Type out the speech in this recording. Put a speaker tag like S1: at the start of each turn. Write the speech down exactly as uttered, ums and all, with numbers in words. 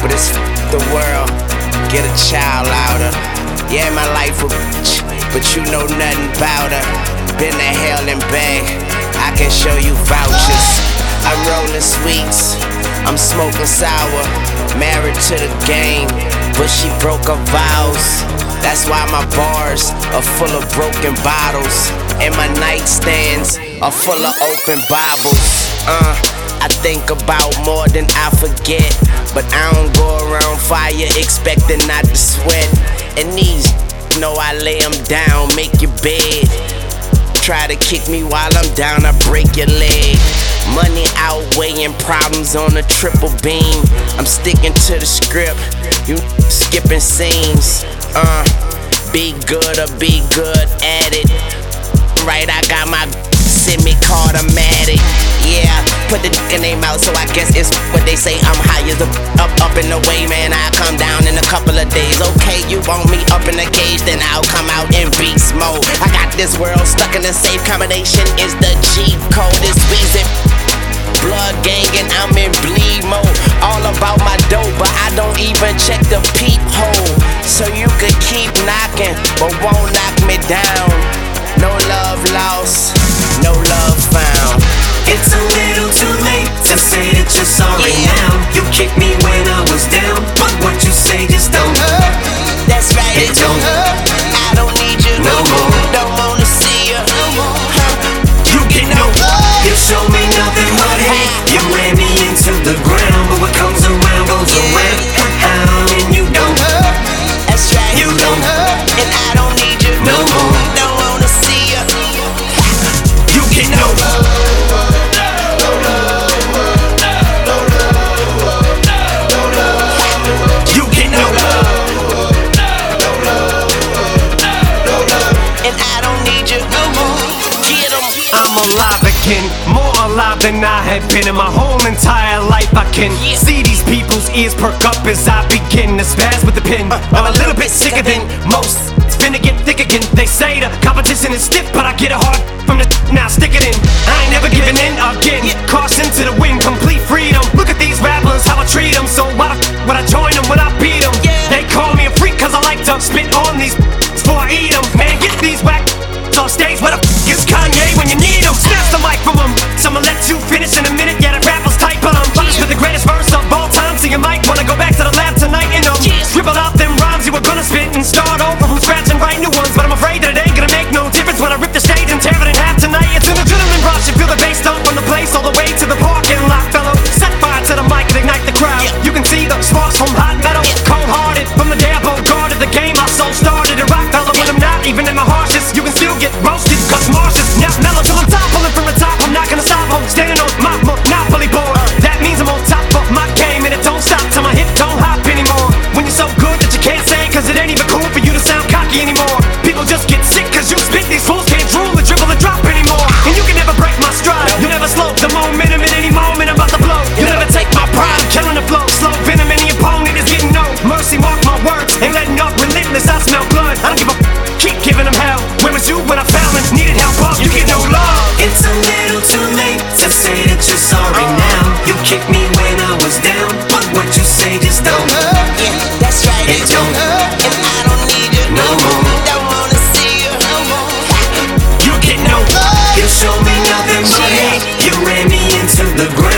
S1: but it's f the world. Get a child louder. Yeah, my life a bitch, but you know nothing about her. Been to hell and back, I can show you vouchers. I'm rolling sweets, I'm smoking sour. Married to the game, but she broke her vows. That's why my bars are full of broken bottles, and my nightstands are full of open Bibles. Uh, I think about more than I forget, but I don't go around fire expecting not to sweat. And these know I lay them down, make your bed. Try to kick me while I'm down, I break your leg. Money outweighing problems on a triple beam. I'm sticking to the script, you skipping scenes. Uh, be good or be good at it. Right, I got my semi-card, I'm at it. Yeah, put the dick in their mouth, so I guess it's what they say. I'm high as a up, up in the way, man. I come down in a couple of days. Okay, you want me up in the cage, then I'll come out in beast mode. I got this world stuck in a safe combination. Is the G code, it's Weezy. Blood gang and I'm in bleed mode. All about my dope, but I don't even check the peephole. So you could keep knocking, but won't knock me down. No love lost, no love found.
S2: It's a little too late to say that you're sorry
S1: Yeah.
S2: now. You kicked me when I was down, but what you say just don't hurt.
S1: That's right,
S2: It don't hurt
S1: I don't need you
S2: no more.
S1: Don't wanna see you no more. Huh?
S2: You get no love. You show me nothing but hate. You ran me into the ground, but what comes around goes
S1: Yeah.
S2: around. And you don't hurt.
S1: That's right,
S2: You don't hurt
S1: and I don't need you
S2: no more.
S1: Don't wanna see you.
S2: You get no love. You get no love.
S1: And I don't need you no more. Get 'em.
S2: I'm alive again, more alive than I have been in my whole entire life. I can
S1: Yeah.
S2: see these people's ears perk up as I begin to spaz with the pen. I'm a little bit sicker than most. It's finna get thick again. They say the competition is stiff, but I get it hard from the now stick it in. I ain't never giving in again. Caution to the wind, complete freedom. Look at these rappers, how I treat them. So why the f would I join them when I beat them?
S1: Yeah.
S2: They call me a freak cause I like to spit on these before I eat them. Man, get these whack off stage, where the f is Kanye when you need him? Snatch the mic from him, so I'ma let you finish in a minute. Yeah, the rappers tight, but I'm punished with the greatest verse of all time. So you might wanna go back to the lab tonight and um, scribble out them rhymes you were gonna spit and start over from scratch and write new ones. But I'm afraid that it ain't gonna make no difference when I rip the stage and tear it in half tonight. It's an adrenaline rush, you feel the bass dump from the place all the way to the parking lot, fellow. Set fire to the mic and ignite the crowd. You can see the sparks from hot metal, cold-hearted from the day I guarded the game. I so started a rock fella when I'm not even in my harshest. You can still get roasted, cause Marcia's now mellow till I'm top, pulling from the top. I'm not gonna stop, I'm standing on my monopoly board. That means I'm on top of my game, and it don't stop till my hip don't hop anymore. When you're so good that you can't say, cause it ain't even cool for you to sound cocky anymore. People just get sick cause you spit, these fools can't drool or dribble or drop anymore. And you can never break my stride, you never slow the momentum in any moment I'm about to blow. You never take my pride, I'm killing the flow. Slow venom, any opponent is getting no mercy. Mark my words, ain't letting up, relentless, I smell blood. I don't give a f- keep giving them hell. Where was you when I found and needed help up? You get no love. It's a little too late to say that you're sorry now. You kicked me when I was down, but what you say just don't hurt.
S1: Yeah, that's right,
S2: It don't hurt
S1: and I don't need you
S2: no more.
S1: Don't wanna see you no more.
S2: You get no love. You show me nothing but hate. You ran me into the ground.